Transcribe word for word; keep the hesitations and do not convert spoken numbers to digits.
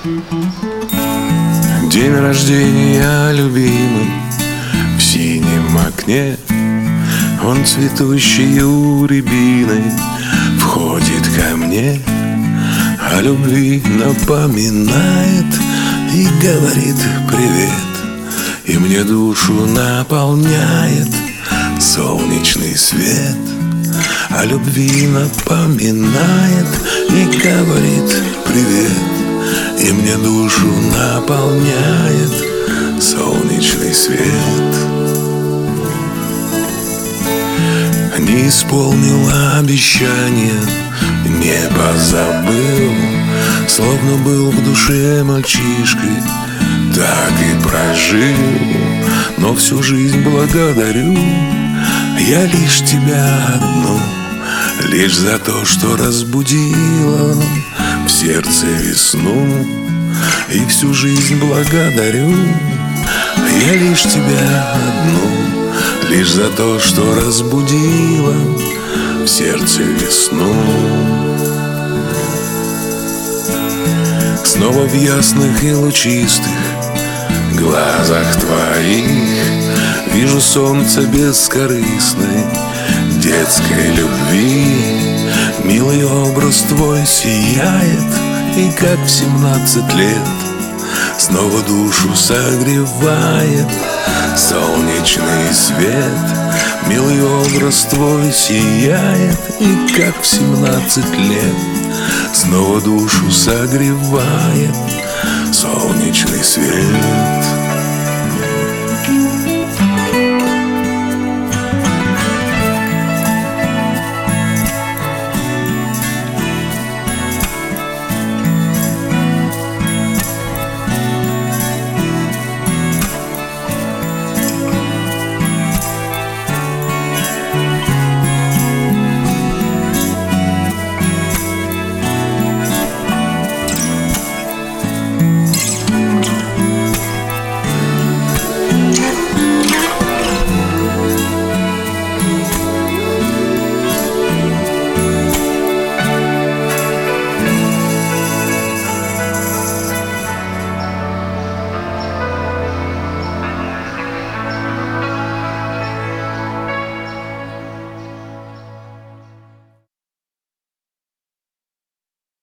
День рождения любимый в синем окне. Он цветущий у рябины входит ко мне, о любви напоминает и говорит привет. И мне душу наполняет солнечный свет. О любви напоминает и говорит привет. И мне душу наполняет солнечный свет. Не исполнил обещания, не позабыл, словно был в душе мальчишкой, так и прожил. Но всю жизнь благодарю я лишь тебя одну, лишь за то, что разбудила в сердце весну. И всю жизнь благодарю я лишь тебя одну, лишь за то, что разбудила в сердце весну. Снова в ясных и лучистых глазах твоих вижу солнце бескорыстной детской любви. Милый образ твой сияет, и как в семнадцать лет снова душу согревает солнечный свет. Милый образ твой сияет, и как в семнадцать лет снова душу согревает солнечный свет.